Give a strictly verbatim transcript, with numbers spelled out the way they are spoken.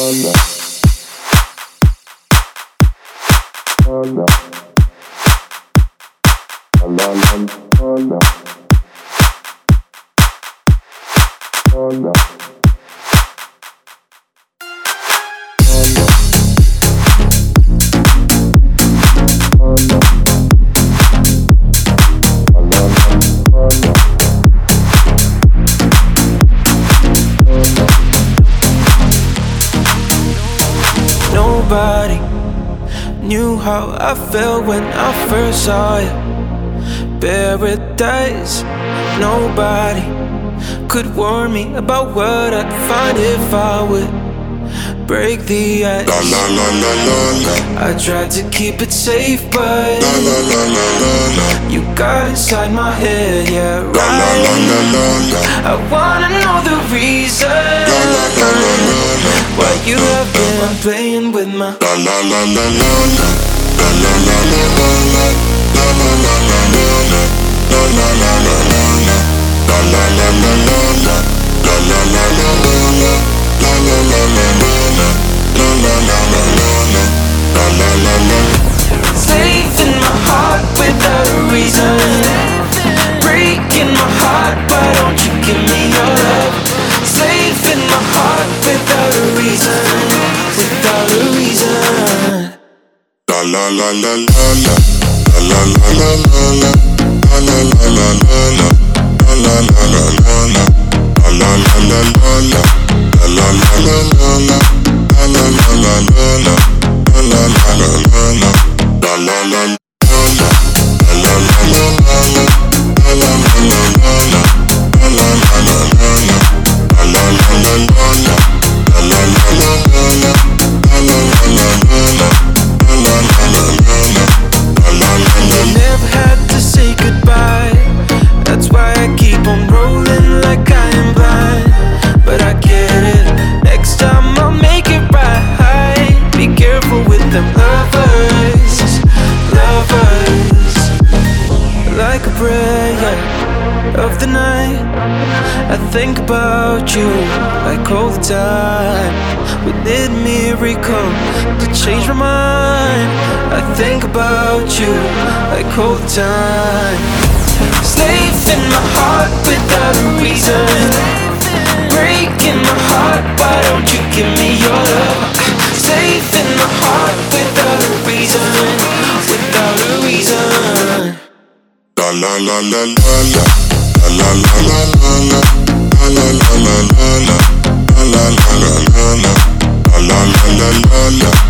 Nobody knew how I felt when I first saw you. Paradise. Nobody could warn me about what I'd find if I would break the ice. La la la la la la. I tried to keep it safe, but La la la la la la. you got inside my head, yeah, right. La la la la la la. I wanna know the reason La la la la la la. why you have been playing with my La la la la la la. La la la la la la. La la la la la la. La la la la la la. La la la la la la. La la la la la la. La la la la la la. La la la la la la. La la la la. slave in my heart without a reason, breaking my heart. Why don't you give me your love? Slave in my heart without a reason, without a reason. La la la la la la. La la la la la la. La la la la la la. La la la la la la. La la la la la la. La la la la la la. La la la la la la. La la la la la la. La la la la la. La la la la la la. La la la la la la. La la la la la la. La la la la la la. La la la la la la. La la la la la la. La la la la la la. La la la la. Never had to say goodbye. That's why I keep on rolling like I am blind. But I get it. Next time I'll make it right. Be careful with them lovers, lovers. Like a prayer of the night, I think about you like all the time. We need a miracle to change my mind. I think about you like all the time. Slave in my heart without a reason, breaking my heart. Why don't you give me your love? Slave in my heart without a reason, without a reason. La la la la la la. La la la la la la. La la la la la la. La la la la la la. La la la la la la.